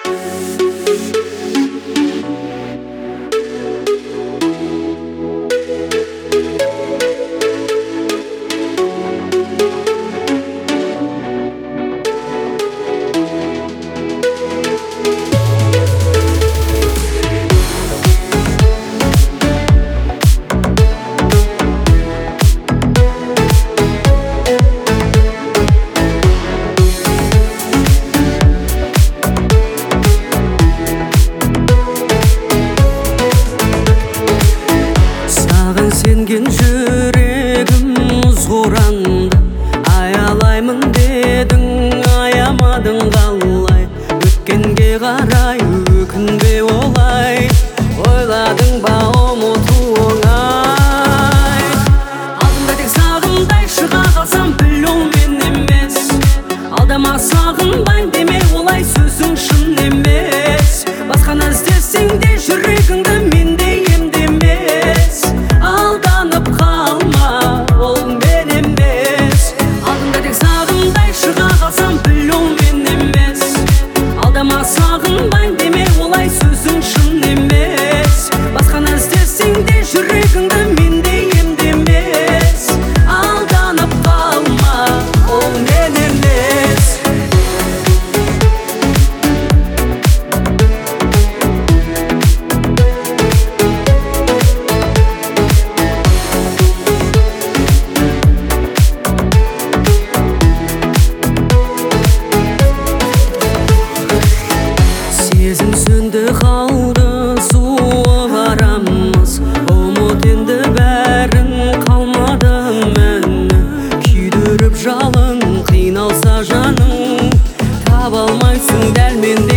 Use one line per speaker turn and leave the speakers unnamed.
Сенген жүрегім мұзғуранды, аялаймын дедің, аямадың қалай. Өткенге қарай өкінбе олай, ойладың ба ұмыту оңай. Алдымда тек сағымдай шыға қалсам білу мен емес. Алдама сағынбайын деме, олай сөзің шын емес. Басқаны іздесең де жүрегіңді менде емдемес. Алданып қалма, ол мен емес. Алдымда тек сағымдай шыға қалсам білу мен емес. Алдама сағынбайын деме, олай сөзің шын емес. Басқаны іздесең де жүрегіңді менде емдемес. Алданып қалма, ол мен емес. Сезім сөнді қалды, суық арамыз. Ұмыт енді бәрін, қалмады мәні. Күйдіріп жалын, қиналса жаның, таба алмайсың дәл менде.